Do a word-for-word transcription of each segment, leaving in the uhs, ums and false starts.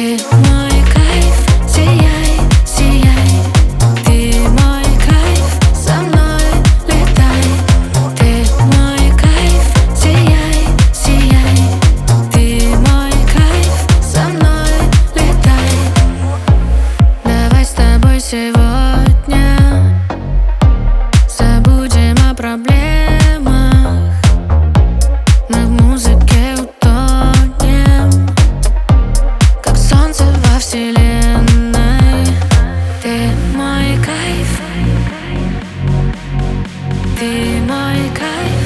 Ты мой кайф, сияй, сияй. Ты мой кайф, со мной летай. Ты мой кайф, сияй, сияй. Ты мой кайф, со мной летай. Давай с тобой сегодня забудем о проблемах. Мы в музыке утонем, как солнце во вселенной. Ты мой кайф, ты мой кайф.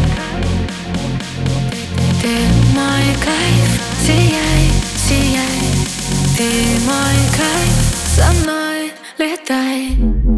Ты мой кайф, сияй, сияй. Ты мой кайф, со мной летай.